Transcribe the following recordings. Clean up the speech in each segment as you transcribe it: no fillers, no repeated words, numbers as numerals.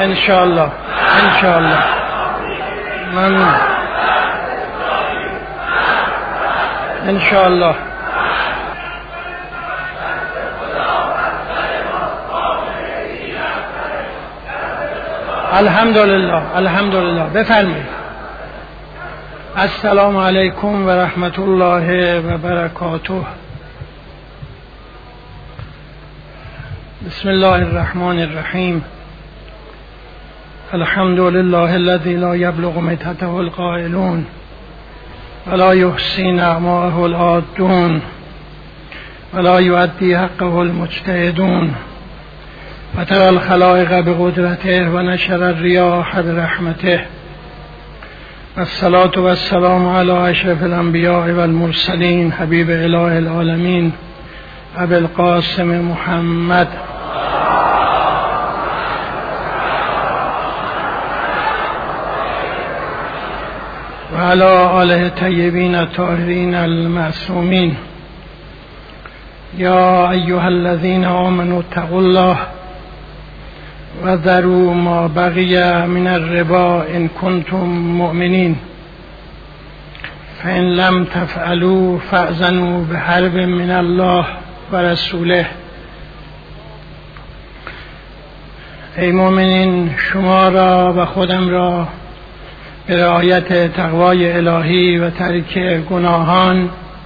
انشاءالله انشاءالله. ممنون. انشاءالله. الحمدلله الحمدلله. بفرمایید. السلام علیکم و رحمت الله و برکاته. بسم الله الرحمن الرحیم. الحمد لله الذي لا يبلغ مدحته القائلون ولا يحصي نعماءه العادون ولا يؤدي حقه المجتهدون فترى الخلائق بقدرته ونشر الرياح برحمته والصلاة والسلام على أشرف الأنبياء والمرسلين حبيب إله العالمين أبي القاسم محمد وعلى آله الطيبين الطاهرين المعصومين. يا أيها الذين آمنوا اتقوا الله وذروا ما بقي من الربا إن كنتم مؤمنين فإن لم تفعلوا فأذنوا بحرب من الله و رسوله. ای مؤمنین، شما را و خودم را به رعایت تقوای الهی و ترک گناهان،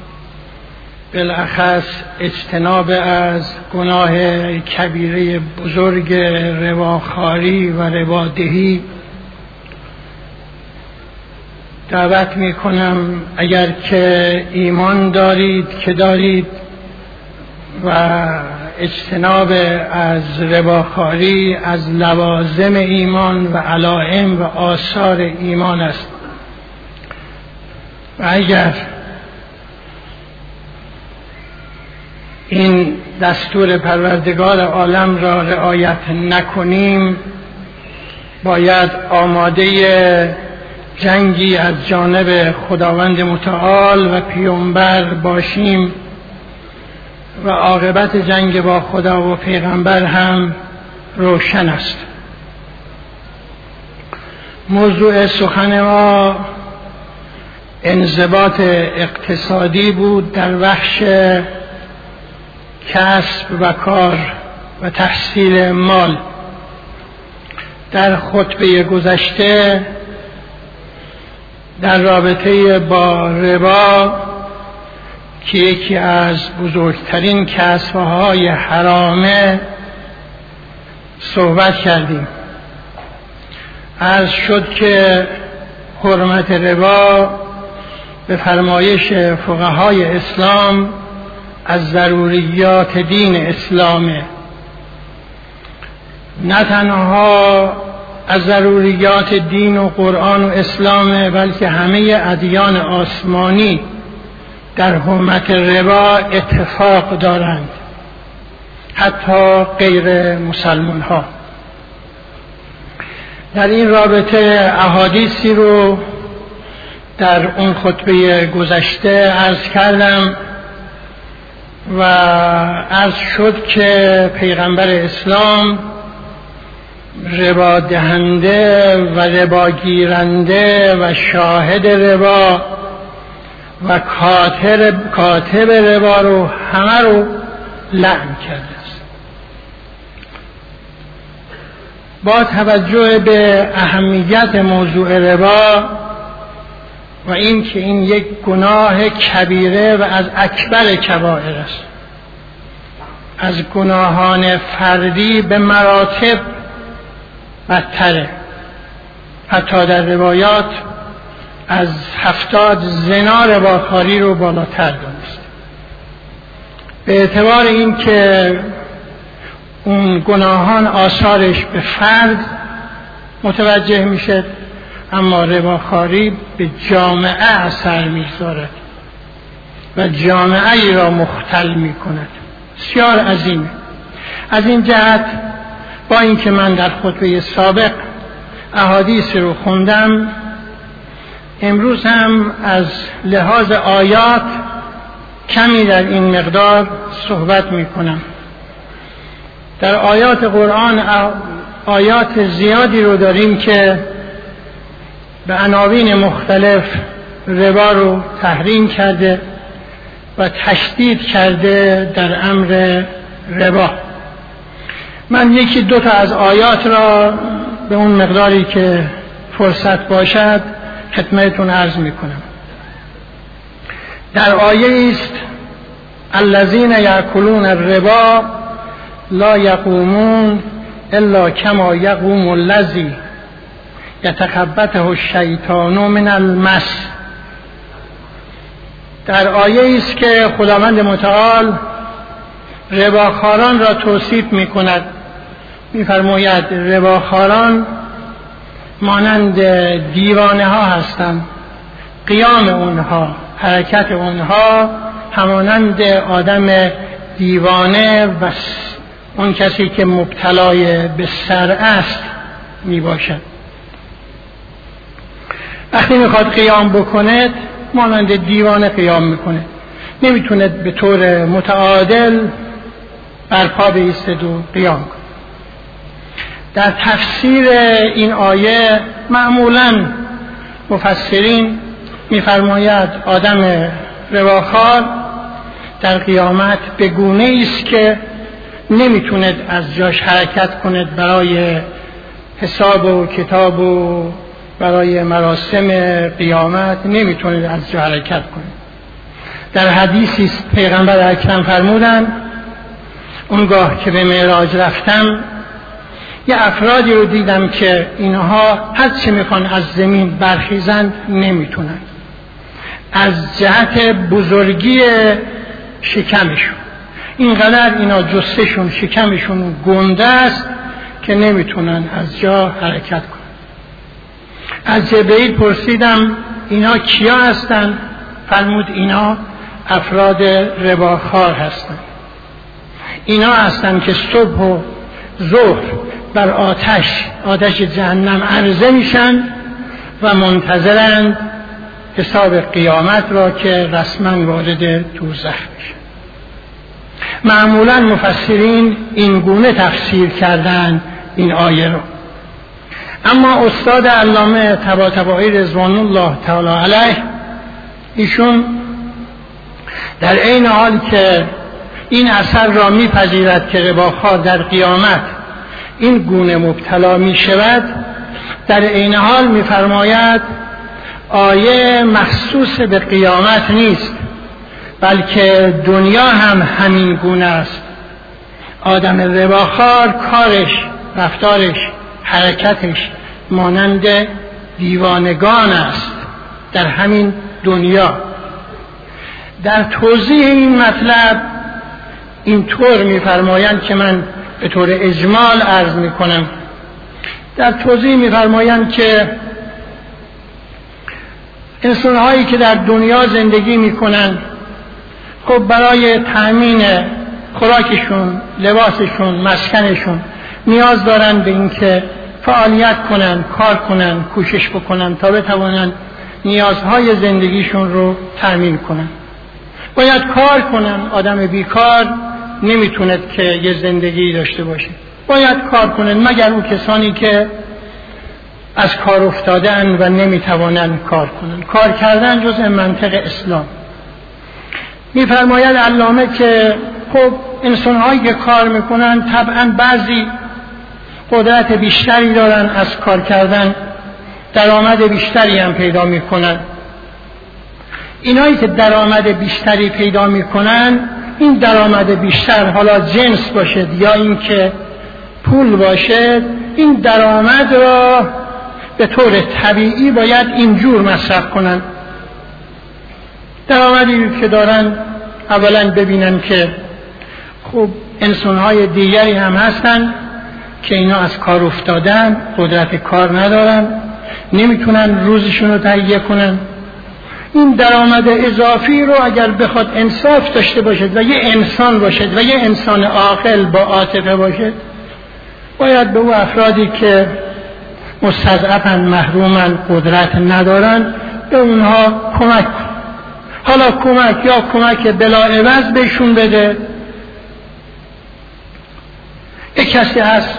بالاخص اجتناب از گناه کبیره بزرگ رباخواری و ربادهی دعوت می کنم. اگر که ایمان دارید که دارید و اجتناب از رباخواری از لوازم ایمان و علائم و آثار ایمان است، و اگر این دستور پروردگار عالم را رعایت نکنیم، باید آماده جنگی از جانب خداوند متعال و پیامبر باشیم و عاقبت جنگ با خدا و پیغمبر هم روشن است. موضوع سخن ما انضباط اقتصادی بود در بخش کسب و کار و تحصیل مال. در خطبه گذشته در رابطه با ربا که یکی از بزرگترین کسب‌های حرامه صحبت کردیم. عرض شد که حرمت ربا به فرمایش فقهای اسلام از ضروریات دین اسلامه، نه تنها از ضروریات دین و قرآن و اسلامه، بلکه همه ادیان آسمانی در حرمت ربا اتفاق دارند، حتی غیر مسلمان ها. در این رابطه احادیثی رو در اون خطبه گذشته عرض کردم و عرض شد که پیغمبر اسلام ربا دهنده و ربا گیرنده و شاهد ربا و کاتب ربا رو همه رو لعن کرده است. با توجه به اهمیت موضوع ربا و این که این یک گناه کبیره و از اکبر کبائر است، از گناهان فردی به مراتب بدتره، حتی در روایات از 70 زنا رباخواری رو بالاتر دانست. به اعتبار این که اون گناهان آثارش به فرد متوجه میشه، اما رباخواری به جامعه اثر میگذارد و جامعه ای را مختل میکند. بسیار عظیمه. از این جهت با اینکه من در خطبه سابق احادیث رو خوندم، امروز هم از لحاظ آیات کمی در این مقدار صحبت میکنم. در آیات قرآن آیات زیادی رو داریم که به عناوین مختلف ربا رو تحریم کرده و تشدید کرده در امر ربا. من یکی دو تا از آیات را به اون مقداری که فرصت باشد خدمتتون عرض میکنم. در آیه است: الذین یأکلون الربا لا یقومون الا کما یقوم الذی یتخبطه الشیطان من المس. در آیه است که خداوند متعال رباخواران را توصیف می کند. می فرماید رباخواران مانند دیوانه ها هستند، قیام اونها، حرکت اونها همانند آدم دیوانه و اون کسی که مبتلای به سر است می باشد. وقتی میخواد قیام بکنه مانند دیوانه قیام میکنه، نمیتونه به طور متعادل برپا بایستد و قیام کنه. در تفسیر این آیه معمولا مفسرین میفرماید آدم رباخوار در قیامت به گونه است که نمیتونه از جاش حرکت کند برای حساب و کتاب و برای مراسم قیامت، نمیتونه از جا حرکت کنه. در حدیثی پیغمبر اکرم فرمودن اونگاه که به معراج رفتم یه افرادی رو دیدم که اینها هر چه میخوان از زمین برخیزند نمیتونن، از جهت بزرگی شکمشون. اینقدر اینا جثهشون شکمشون گنده است که نمیتونن از جا حرکت کنن. از جبرئیل پرسیدم اینا کیا هستن؟ فرمود اینا افراد رباخوار هستند. اینا هستند که صبح و ظهر بر آتش جهنم عرضه میشن و منتظرند حساب قیامت را که رسما وارد دوزخ میشن. معمولا مفسرین این گونه تفسیر کردن این آیه رو. اما استاد علامه طباطبایی رضوان الله تعالی علیه ایشون در عین حال که این اثر را میپذیرد که رباخوار در قیامت این گونه مبتلا می شود، در عین حال میفرماید آیه مخصوص به قیامت نیست بلکه دنیا هم همین گونه است. آدم رباخوار کارش، رفتارش، حرکتش مانند دیوانگان است در همین دنیا. در توضیح این مطلب اینطور می‌فرمایند که من به طور اجمال عرض می‌کنم. در توضیح می‌فرمایند که انسان‌هایی که در دنیا زندگی می‌کنند خب برای تأمین خوراکشون، لباسشون، مسکنشون نیاز دارن به اینکه فعالیت کنن، کار کنن، کوشش بکنن تا بتوانن نیازهای زندگیشون رو تأمین کنن. باید کار کنن. آدم بیکار نمیتونه که یه زندگی داشته باشه. باید کار کنن مگر اون کسانی که از کار افتادن و نمیتوانن کار کنن. کار کردن جزء منطق اسلام. میفرماید علامه که خب انسان‌هایی که کار میکنن طبعا بعضی قدرت بیشتری دارن از کار کردن، درآمد بیشتری هم پیدا میکنن. اینایی که درآمد بیشتری پیدا میکنن، این درآمد بیشتر حالا جنس باشد یا اینکه پول باشد، این درآمد را به طور طبیعی باید اینجور مصرف کنن. درآمدی که دارن اولا ببینن که خب انسان‌های دیگری هم هستن که اینا از کار افتادن، قدرت کار ندارن، نمیتونن روزشون رو تهیه کنن. این درآمد اضافی رو اگر بخواد انصاف داشته باشد و یه انسان باشد و یه انسان عاقل با عاطفه باشد، باید به او افرادی که مستضعفن، محرومن، قدرت ندارن، به اونها کمک کن. حالا کمک یا کمک بلا عوض بهشون بده. یک کسی هست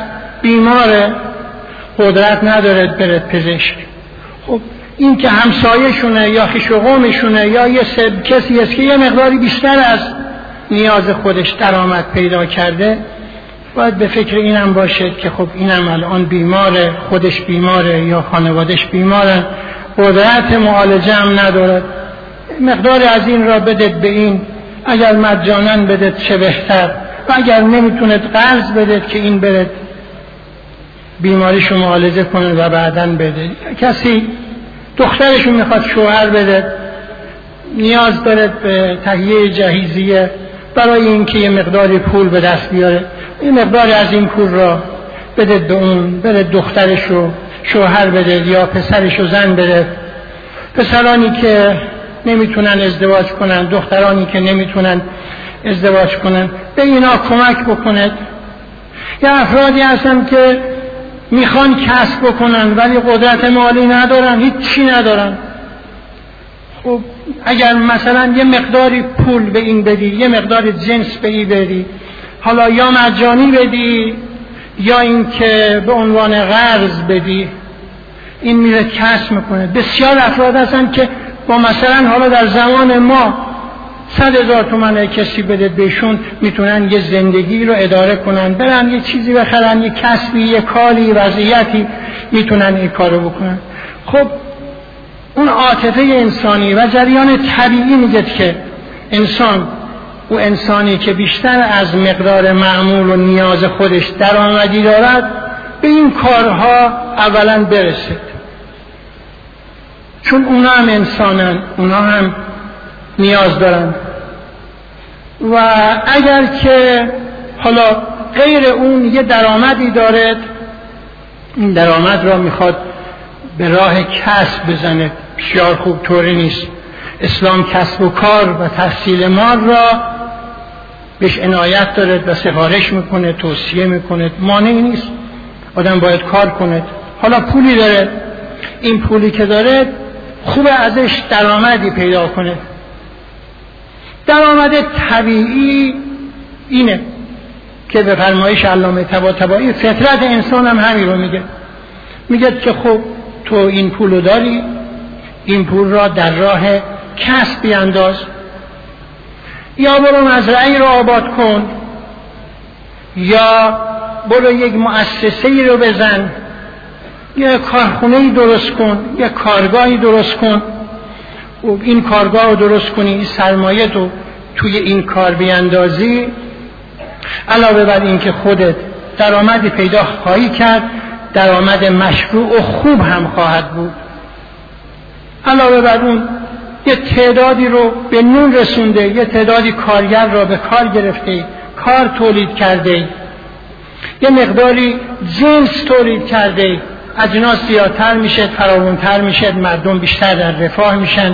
بیماره، قدرت نداره بره پزشک. خب این که همسایه‌شونه یا خویش و قومشونه یا یه کسی است که یه مقداری بیشتر از نیاز خودش درآمد پیدا کرده، باید به فکر اینم باشد که خب اینم الان بیماره، خودش بیماره یا خانوادش بیمارن، قدرت معالجه هم نداره، مقدار از این را بدید به این، اگر مجانا بدید چه بهتر، و اگر نمیتونید قرض بدید که این برید بیماریشو معالجه کنه و بعداً بده. کسی دخترشو میخواد شوهر بده، نیاز داره به تهیه جهیزیه برای اینکه یه مقداری پول به دست بیاره، این مقداری از این پول را بده به اون، بده دخترشو شوهر بده یا پسرشو زن بده. پسرانی که نمیتونن ازدواج کنن، دخترانی که نمیتونن ازدواج کنن، به اینا کمک بکنید. یا افرادی هستن که میخوان کسب بکنن ولی قدرت مالی ندارن، هیچی ندارن. خب اگر مثلا یه مقداری پول به این بدی، یه مقدار جنس به این بدی، حالا یا مجانی بدی یا این که به عنوان قرض بدی، این میره کسب میکنه. بسیار افراد هستن که با مثلا حالا در زمان ما 100,000 تومان کسی بده بهشون، میتونن یه زندگی رو اداره کنن، برن یه چیزی بخرن، یه کسبی، یه کاری، وضعیتی، میتونن این کارو بکنن. خب اون عاطفه انسانی و جریان طبیعی میگه که انسان، او انسانی که بیشتر از مقدار معمول و نیاز خودش درآمدی دارد، به این کارها اولا برسید، چون اونا هم انسانن، اونا هم نیاز دارن. و اگر که حالا غیر اون یه درآمدی دارد، این درآمد را میخواد به راه کسب بزنه، بسیار خوب، طوری نیست. اسلام کسب و کار و تحصیل مال را بهش عنایت دارد و سفارش میکنه، توصیه میکنه، مانعی نیست، آدم باید کار کنه. حالا پولی داره، این پولی که داره خوب ازش درآمدی پیدا کنه. درآمد طبیعی اینه که به فرمایش علامه طباطبایی فطرت انسان هم همین رو میگه که خب تو این پولو داری، این پول را در راه کسب بیانداز، یا برو مزرعی رو آباد کن، یا برو یک مؤسسه‌ای رو بزن، یا کارخونه‌ای درست کن، یا کارگاهی درست کن. و این کارگاه رو درست کنی، این سرمایه تو توی این کار بیاندازی، علاوه بر این که خودت درآمدی پیدا خواهی کرد، درآمد مشروع و خوب هم خواهد بود. علاوه بر اون یه تعدادی رو به نون رسونده، یه تعدادی کارگر را به کار گرفته، کار تولید کرده، یه مقداری جنس تولید کرده، اجناس زیادتر میشه، فراوانتر میشه، مردم بیشتر در رفاه میشن.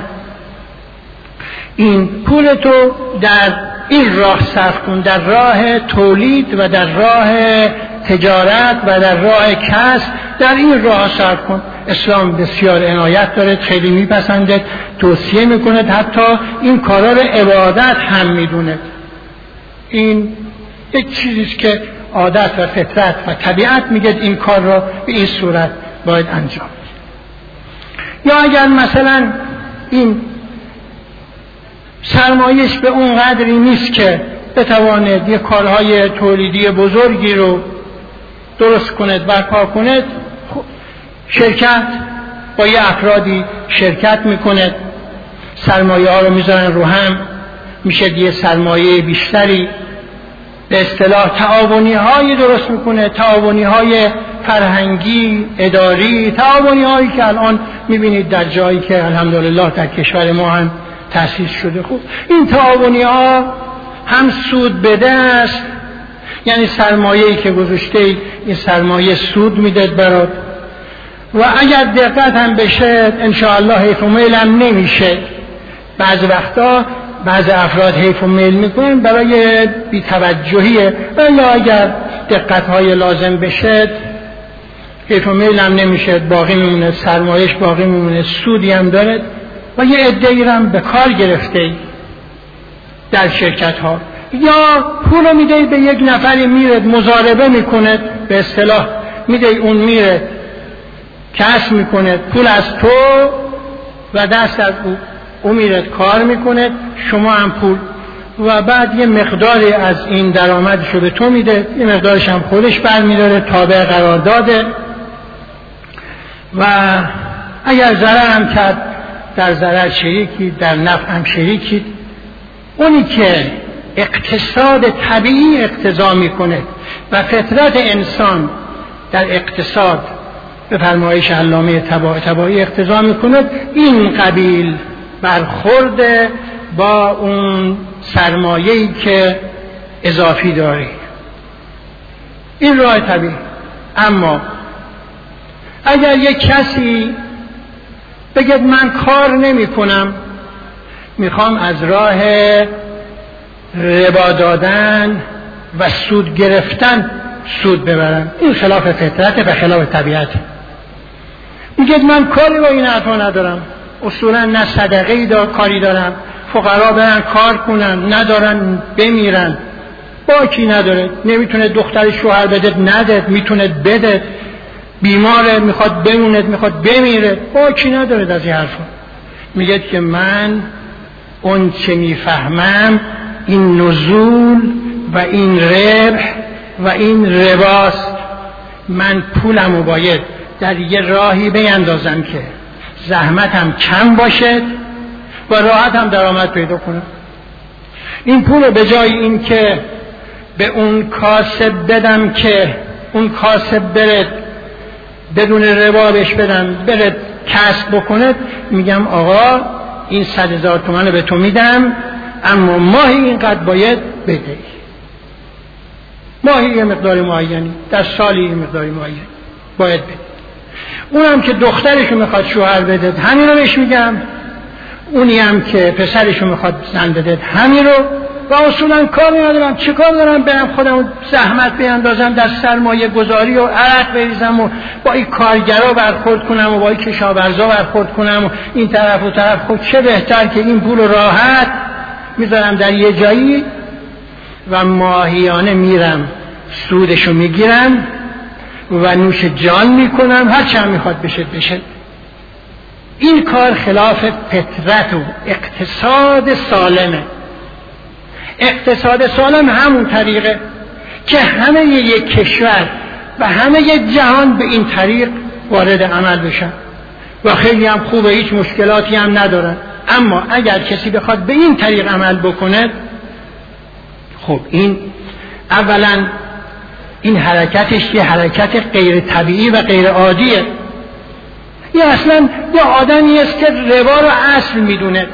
این پول تو در این راه صرف کن، در راه تولید و در راه تجارت و در راه کسب، در این راه صرف کن. اسلام بسیار عنایت داره، خیلی میپسنده، توصیه میکنه، حتی این کارا رو عبادت هم میدونه. این یک چیزیست که عادت و فطرت و طبیعت میگه این کار را به این صورت باید انجام. یا اگر مثلا این سرمایش به اون قدری نیست که بتواند یه کارهای تولیدی بزرگی رو درست کند، برپا کند، شرکت با یه افرادی شرکت میکند، سرمایه ها رو میذارن رو هم، میشه یه سرمایه بیشتری، به اصطلاح تعاونی هایی درست میکنه، تعاونی های فرهنگی، اداری، تعاونی هایی که الان میبینید در جایی که الحمدلله در کشور ما هم تأسیس شده. خوب این تعاونی ها هم سود بده است، یعنی سرمایه‌ای که گذاشته این سرمایه سود میده برات، و اگر دقت هم بشه انشاءالله حیف و میل هم نمیشه. بعض وقتا بعض افراد حیف و میل میکنن برای بی‌توجهیه، یا اگر دقت‌های لازم بشه حیف و میل هم نمیشه، باقی میمونه، سرمایش باقی میمونه، سودی هم داره. و یه عده‌ای هم به کار گرفته در شرکت ها، یا پول میده به یک نفری، میره مضاربه میکنه، به اصطلاح میده، اون میره کسب میکنه پول از تو و دست از او میره کار میکنه، شما هم پول، و بعد یه مقداری از این درآمدشو به تو میده، یه مقدارش هم خودش برمیداره، تابع قرار داده، و اگر ضرر هم کرد در ضرر شریکی، در نفع هم شریکی. اونی که اقتصاد طبیعی اقتضا میکنه و فطرت انسان در اقتصاد به فرمایش علامه طباطبایی اقتضا میکنه، این قبیل برخورد با اون سرمایه‌ای که اضافی داری، این راه طبیعی. اما اگر یک کسی بگه من کار نمی کنم، میخوام از راه ربا دادن و سود گرفتن سود ببرم، این خلاف فطرت و خلاف طبیعت. میگه من کاری با این حرفا ندارم، اصولا نه صدقه‌ای کاری دارم، فقرا برن کار کنن ندارن بمیرن، باکی نداره، نمیتونه دختر شوهر بده نده، میتونه بده، بیماره میخواد بمونه میخواد بمیره، باکی نداره از این حرفا. میگه که من اون چه میفهمم این نزول و این ربح و این رباست، من پولمو باید در یه راهی بیندازم که زحمتم کم باشه و راحت هم درآمد پیدا کنم. این پول به جای این که به اون کاسب بدم که اون کاسب بره بدون ربا بهش بدم بره کسب بکنه، میگم آقا این 100,000 تومان رو به تو میدم، اما ماهی اینقدر باید بده، ماهی یه مقدار معینی، در سالی یه مقدار معینی باید بده. اونم که دخترشو میخواد شوهر بده همین رو بهش میگم، اونی هم که پسرشو میخواد زن بده همین رو، و اصولا کار ندارم، چه کار دارم برم خودم زحمت بیندازم در سرمایه گذاری و عرق بریزم و با این کارگرا برخورد کنم و با این کشاورزا برخورد کنم و این طرف و طرف. خب چه بهتر که این پول راحت میذارم در یه جایی و ماهیانه میرم سودشو میگیرم و نوش جان میکنم، هر چند میخواد بشه. این کار خلاف فطرت و اقتصاد سالمه. اقتصاد سالم همون طریقه که همه یک کشور و همه یک جهان به این طریق وارد عمل بشن و خیلی هم خوبه، هیچ مشکلاتی هم ندارن. اما اگر کسی بخواد به این طریق عمل بکنه، خب این اولا این حرکتش یه حرکت غیر طبیعی و غیر عادیه. یه اصلا یه آدمی است که ربا رو اصل میدونه،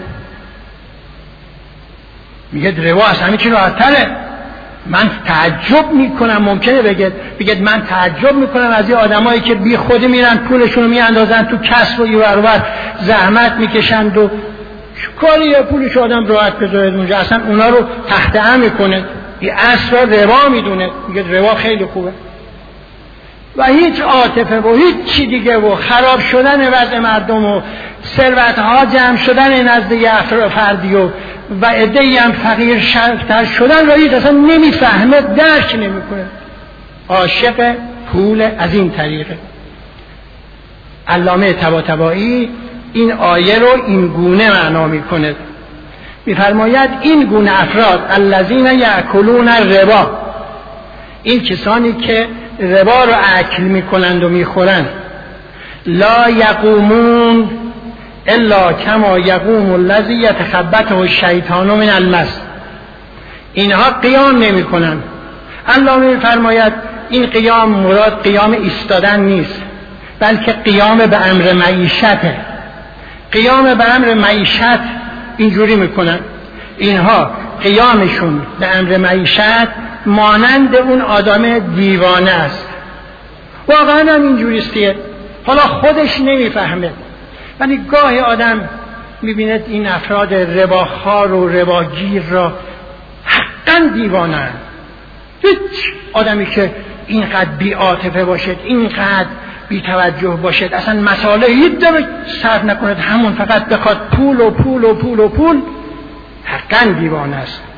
میگه ربا از همه چی راحت‌تره. من تعجب میکنم، ممکنه بگید من تعجب میکنم از این آدمایی که بی خود میرن پولشون رو میاندازن تو کسب و ایور زحمت میکشند و کاری پولش آدم راحت بذاره اونجا، اصلا اونا رو تحت هم میکنه، این اصل ربا میدونه، میگه ربا خیلی خوبه و هیچ عاطفه و هیچ چی دیگه و خراب شدن وضع مردم و ثروت‌ها جمع شدن نزد یه افراد فردی و عده‌ای هم فقیر شرفتر شدن را هیچ اصلا نمیفهمه، درک نمیکنه، عاشق پول از این طریقه. علامه طباطبایی این آیه رو این گونه معنا میکنه، میفرماید این گونه افراد الذین یأکلون الربا، این کسانی که ربا رو اکل میکنند و میخورند، لا یقومون الا کما یقوم الذی یتخبطه الشیطان من المس، اینها قیام نمی کنند. علامه میفرماید این قیام مراد قیام ایستادن نیست، بلکه قیام به امر معیشته. قیام به امر معیشت اینجوری میکنن، اینها قیامشون به امر معیشت مانند اون آدم دیوانه است. واقعا هم اینجوریستیه، حالا خودش نمیفهمه، ولی گاهی آدم میبیند این افراد رباخوار و رباگیر را حقا دیوانه. هیچ آدمی که اینقدر بی عاطفه باشد، اینقدر بی توجه باشد، اصلا مسائل هیچ داره صرف نکند، همون فقط بخواد پول و پول و پول و پول، حقا دیوانه است.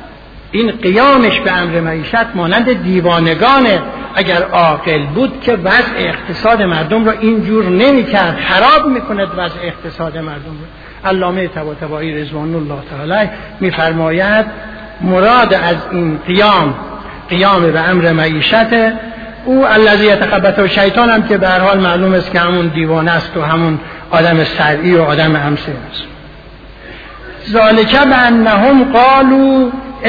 این قیامش به امر معیشت مانند دیوانگانه. اگر عاقل بود که وضع اقتصاد مردم را اینجور نمی‌کرد، خراب می‌کند وضع اقتصاد مردم را. علامه طباطبایی رضوان الله تعالی می‌فرماید مراد از این قیام به امر معیشت او الذی یتخبطه الشیطان هم که به هر حال معلوم است که همون دیوانه است و همون آدم سرعی و آدم همسه است. ذالک بانهم قالوا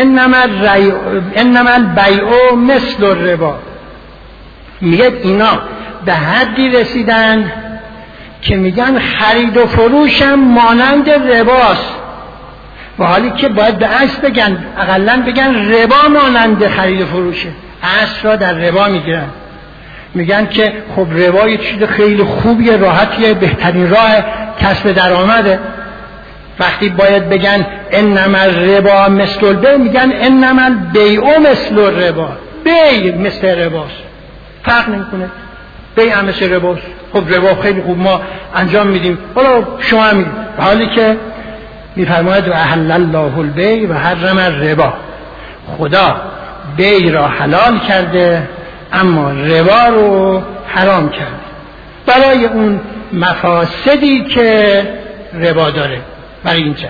انما البیع مثل الربا. میگه اینا به حدی رسیدن که میگن خرید و فروشم مانند رباست، و حالی که باید به عکس بگن، اقلن بگن ربا مانند خرید و فروشه. عکس را در ربا میگیرن، میگن که خب ربا یه چیز خیلی خوبیه، راحتیه، بهترین راه کسب درآمده. وقتی باید بگن انما الربا مثل البیع، میگن انما البیع مثل الربا. بیع مثل رباست، فرق نمیکنه. بیع هم مثل رباست. خب ربا خیلی خوب ما انجام میدیم، حالا شما هم میدیم، حالی که میفرماید و احل الله البیع و حرم الربا. خدا بیع را حلال کرده اما ربا رو حرام کرده برای اون مفاسدی که ربا داره. برای اینجا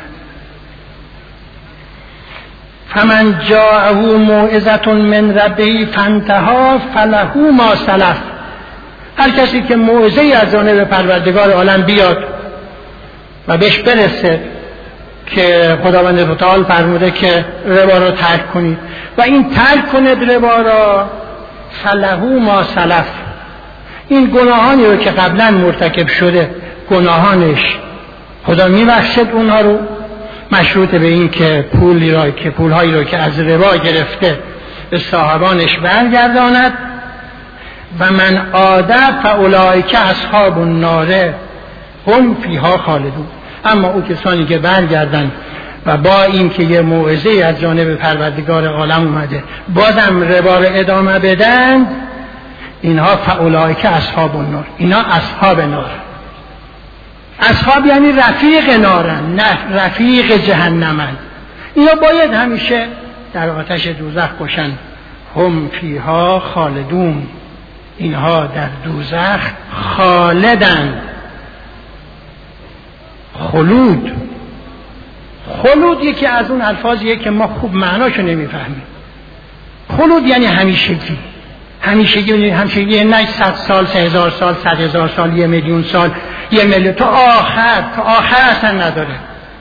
فمن جاءه موعظة من ربه فانتهى فله ما سلف. هر کسی که موعظه از جانب پروردگار عالم بیاد و بهش برسه که خداوند متعال فرموده که ربا رو ترک کنید و این ترک کند ربا را، فله ما سلف، این گناهانی رو که قبلا مرتکب شده گناهانش خدا میبخشد اونها رو، مشروط به این که پولهایی رو که از ربا گرفته به صاحبانش برگرداند. و من عاد فاولئک اصحاب النار هم فیها خالدون. اما او کسانی که برگردن و با این که یه موعظه از جانب پروردگار عالم اومده بازم ربا رو ادامه بدن، اینها فاولئک اصحاب النار، اینا اصحاب نار. اصحاب یعنی رفیق نارن، نه رفیق جهنمن. اینا باید همیشه در آتش دوزخ باشن. هم فیها خالدون، اینها در دوزخ خالدن. خلود یکی از اون الفاظیه که ما خوب معناشو نمیفهمیم. خلود یعنی همیشگی. همیشگی نه 100 سال، 3000 سال، 100,000 سال، 1,000,000 سال، 1,000,000 تا آخر اصلا نداره.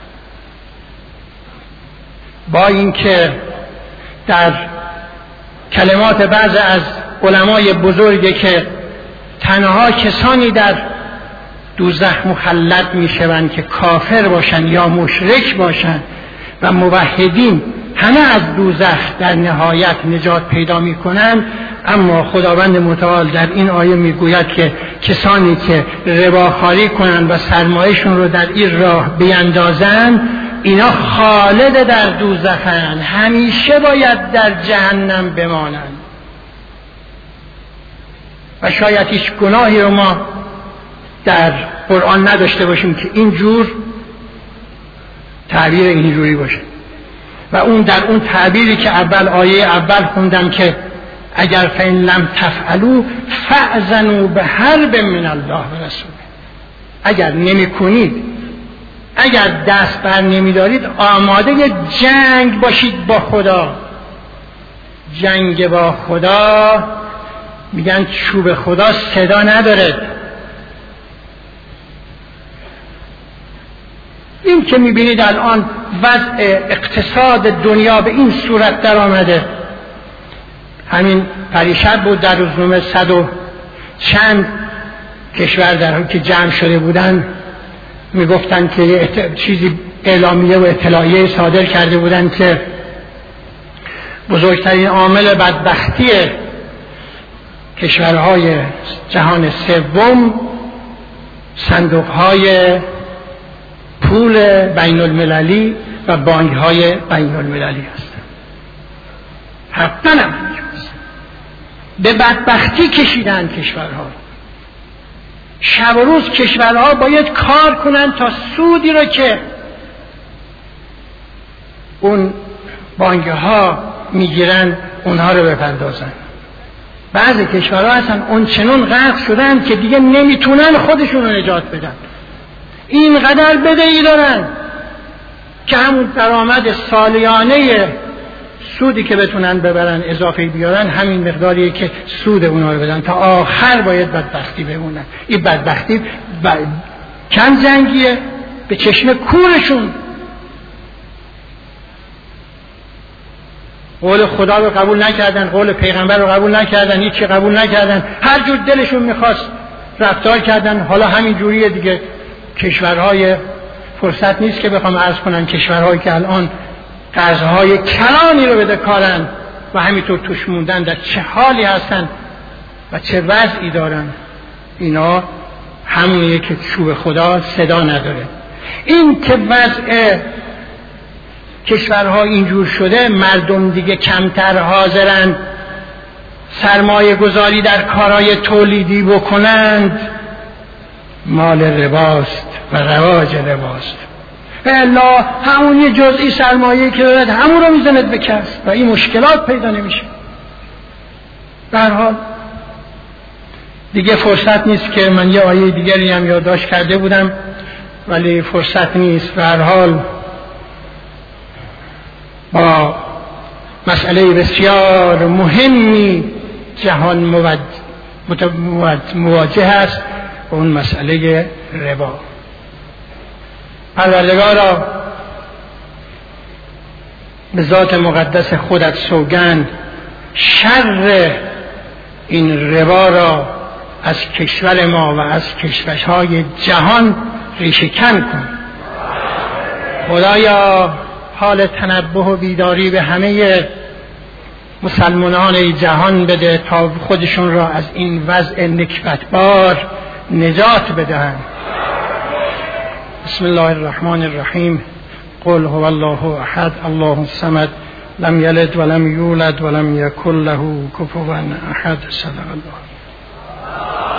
با اینکه در کلمات بعض از علمای بزرگه که تنها کسانی در دوزخ مخلد میشوند که کافر باشن یا مشرک باشن و موحدین همه از دوزخ در نهایت نجات پیدا میکنن. اما خداوند متعال در این آیه میگوید که کسانی که رباخواری کنن و سرمایه‌شون رو در این راه بیندازن، اینا خالد در دوزخن، همیشه باید در جهنم بمانند. و شاید هیچ گناهی رو ما در قرآن نداشته باشیم که اینجور تعبیر اینجوری باشه. و اون در اون تعبیری که آیه اول خوندم که اگر فإن لم تفعلوا فأذنوا بحرب من الله و رسوله، اگر نمی کنید، اگر دست بر نمی دارید، آماده جنگ باشید با خدا. جنگ با خدا میگن چوب خدا صدا نداره. این که میبینید الان وضع اقتصاد دنیا به این صورت در آمده. همین پریشب بود در روزنامه 100 و چند کشور در که جمع شده بودن میگفتن که چیزی اعلامیه و اطلاعیه صادر کرده بودن که بزرگترین عامل بدبختی کشورهای جهان سوم صندوقهای پول بین المللی و بانکهای بین المللی هستند. حتما به بدبختی کشیدن کشورها. شب و روز کشورها باید کار کنن تا سودی رو که اون بانک‌ها میگیرن اونها رو بپردازن. بعضی کشورها هستن اون چنون غرق شدن که دیگه نمیتونن خودشون رو نجات بدن، اینقدر بدهی دارن که همون درآمد سالیانه سودی که بتونن ببرن اضافه بیارن همین مقداریه که سود اونا رو بدن، تا آخر باید بدبختی بمونن. این بدبختی کم زنگیه به چشم کورشون. قول خدا رو قبول نکردن، قول پیغمبر رو قبول نکردن، هیچی قبول نکردن، هر جور دلشون میخواست رفتار کردن. حالا همین جوریه دیگه. کشورهای فرصت نیست که بخوام عرض کنم کشورهایی که الان قرضهای کلانی رو بده کارن و همینطور توش موندن در چه حالی هستن و چه وضعی دارن، اینا همونیه که چوب خدا صدا نداره. این که وضع کشورها اینجور شده، مردم دیگه کمتر حاضرن سرمایه گذاری در کارهای تولیدی بکنند، مال رباست و رواج رباست. الا همون یه جزئی سرمایه که دارد همون رو میزند به کسب و این مشکلات پیدا نمیشه. به هر حال دیگه فرصت نیست که من یه آیه دیگری هم یادداشت کرده بودم ولی فرصت نیست. به هر حال با مسئله بسیار مهمی جهان مواجه است، اون مسئله ربا. پروردگارا به ذات مقدس خودت سوگند شر این ربا را از کشور ما و از کشورهای جهان ریشه کن کن. خدایا حال تنبه و بیداری به همه مسلمانان جهان بده تا خودشون را از این وضع نکبتبار نجات بدهند. بسم الله الرحمن الرحیم. قل هو الله احد الله الصمد لم یلد ولم یولد ولم یکن له کفوا احد. صدق الله.